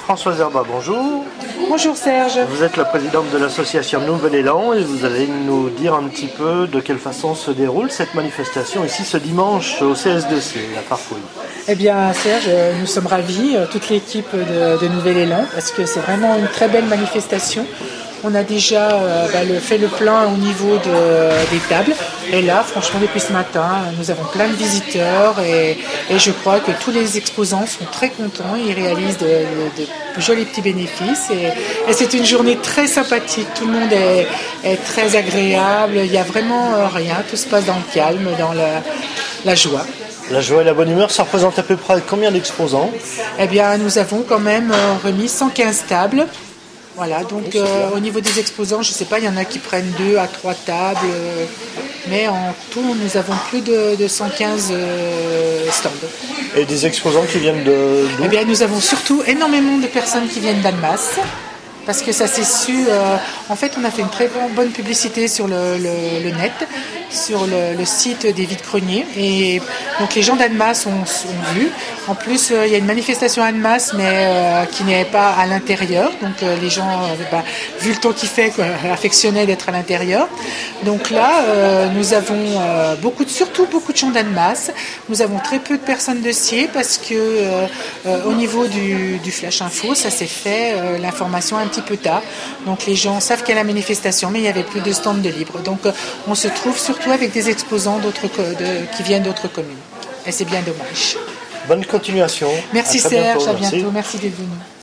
Françoise Herba, bonjour. Bonjour Serge. Vous êtes la présidente de l'association Nouvel Élan et vous allez nous dire un petit peu de quelle façon se déroule cette manifestation ici ce dimanche au CS2C, la Farfouille. Eh bien Serge, nous sommes ravis, toute l'équipe de Nouvel Élan, parce que c'est vraiment une très belle manifestation. On a déjà fait le plein au niveau des tables. Et là, franchement, depuis ce matin, nous avons plein de visiteurs et je crois que tous les exposants sont très contents. Ils réalisent de jolis petits bénéfices et c'est une journée très sympathique. Tout le monde est très agréable. Il n'y a vraiment rien. Tout se passe dans le calme, dans la joie. La joie et la bonne humeur, ça représente à peu près combien d'exposants? Eh bien, nous avons quand même remis 115 tables. Voilà, donc au niveau des exposants, je ne sais pas, il y en a qui prennent 2 à 3 tables, mais en tout, nous avons plus de 115 stands. Et des exposants qui viennent d'où? Eh bien, nous avons surtout énormément de personnes qui viennent d'Annemasse, parce que ça s'est su. En fait, on a fait une très bonne publicité sur le net, sur le site des Vides-Greniers, et donc les gens d'Annemasse ont vu. En plus, il y a une manifestation à Annemasse, mais qui n'est pas à l'intérieur. Donc les gens, vu le temps qu'il fait, affectionnaient d'être à l'intérieur. Donc là, nous avons surtout beaucoup de gens d'Annemasse. Nous avons très peu de personnes de Sciez parce que au niveau du Flash Info, ça s'est fait l'information un petit peu tard. Donc les gens savent qu'il y a la manifestation, mais il n'y avait plus de stands de libre. Donc on se trouve surtout avec des exposants qui viennent d'autres communes. Et c'est bien dommage. Bonne continuation. Merci Serge, à bientôt. Merci d'être venu.